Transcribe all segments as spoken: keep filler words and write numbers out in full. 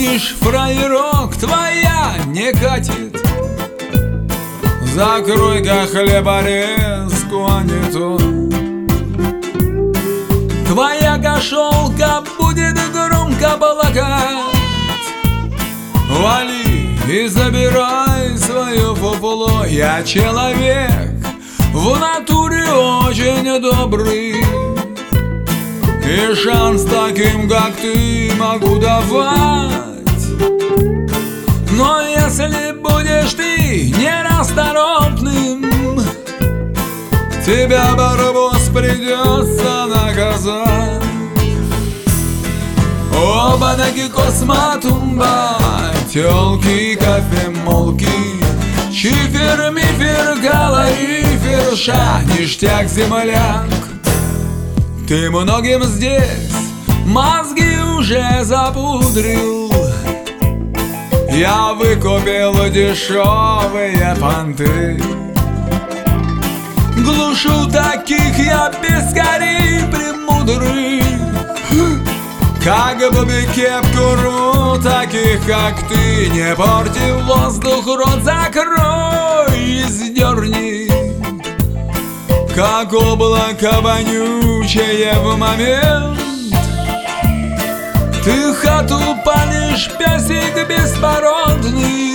Помнишь, фраерок, твоя не катит. Закрой-ка хлеборезку, а не то. Твоя кошелка будет громко плакать. Вали и забирай свое фуфло. Я человек в натуре очень добрый, и шанс таким, как ты, могу давать. Но если будешь ты нерасторопным, тебя барбос придется наказать. Оба ноги косматумба, тёлки, кофемолки, чифер, мифер, калорифер, ша, ништяк, земляк. Ты многим здесь мозги уже запудрил. Я выкупил дешевые понты. Глушу таких я пескарей премудрых. Как бы кепку рву таких, как ты. Не порти воздух, рот закрой и сдерни. Как облако вонючее в момент. Ты хату палишь, песик беспородный.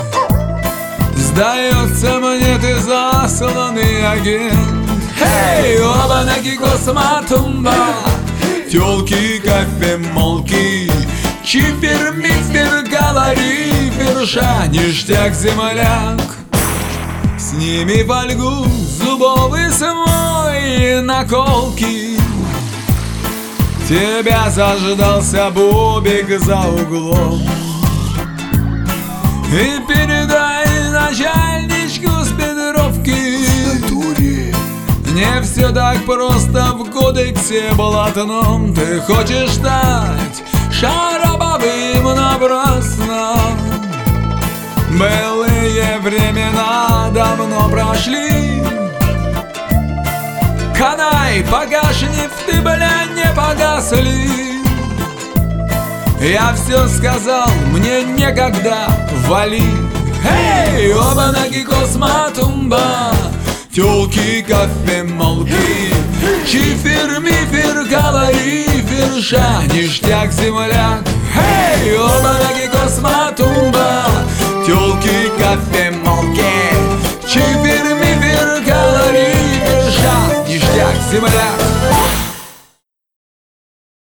Сдается мне, ты засланный агент. Эй, оба ноги косматумба, тёлки, кофемолки, чифер, мифер, калорифер, ша, ништяк, земляк. Сними фольгу, зубовый свой наколки. Тебя заждался бобик за углом. И передай начальничку с Петровки: не все так просто в кодексе блатном. Ты хочешь стать шаробовым напрасно. Былые времена давно прошли. Канай, погаснив, ты, бля, не погасли. Я все сказал, мне некогда, вали. Эй, оба ноги косматумба, тёлки, кофемолки, чифер, мифер, калорифер, ша, ништяк, земляк. Эй, оба ноги косматумба, тёлки, кофемолки, чифер, мифер, калорифер, ша, ништяк, земляк.